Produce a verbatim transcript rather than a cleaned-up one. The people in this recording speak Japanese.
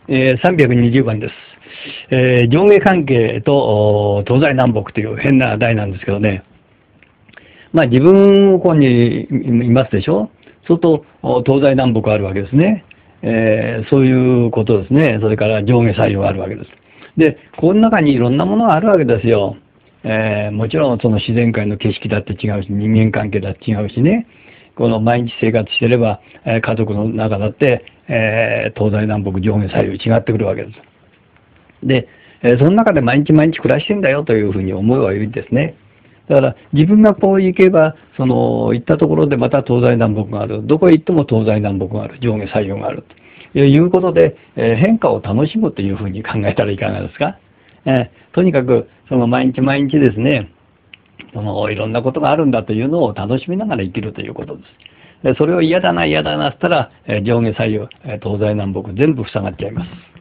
えー、さんびゃくにじゅうばんです。えー、上下関係と東西南北という変な題なんですけどね。まあ自分ここにいますでしょ。そうすると東西南北あるわけですね。えー、そういうことですね。それから上下左右あるわけです。で、この中にいろんなものがあるわけですよ。えー、もちろんその自然界の景色だって違うし、人間関係だって違うしね。この毎日生活してれば、えー、家族の中だって、えー、東西南北上下左右違ってくるわけです。で、えー、その中で毎日毎日暮らしてんだよというふうに思いは言うんですね。だから自分がこう行けば、その行ったところでまた東西南北がある。どこへ行っても東西南北がある。上下左右がある。ということで、えー、変化を楽しむというふうに考えたらいかがですか。えー、とにかく、その毎日毎日ですね、そのいろんなことがあるんだというのを楽しみながら生きるということです。でそれを嫌だな嫌だなしたら、えー、上下左右、東西南北全部塞がっちゃいます。